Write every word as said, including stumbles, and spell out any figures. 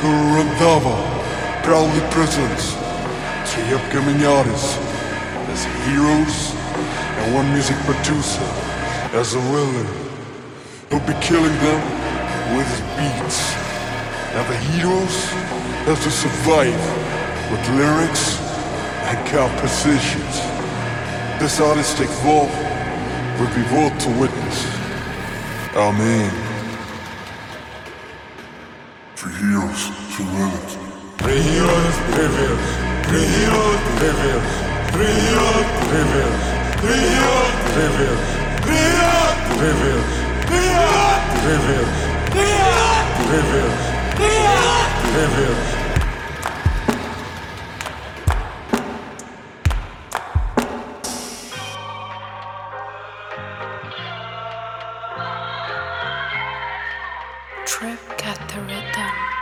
Guru Randhava proudly presents three upcoming artists as heroes and one music producer as a villain. He'll be killing them with his beats. And the heroes have to survive with lyrics and compositions. This artistic war will be worth to witness. Amen. Three heroes, two villains. Three heroes, three villains. Three heroes, three villains. Three heroes, three villains. Three heroes, three villains. Three heroes, three villains. Three heroes, three villains. Three heroes, three villains. Three heroes, three villains. Trip got the rhythm.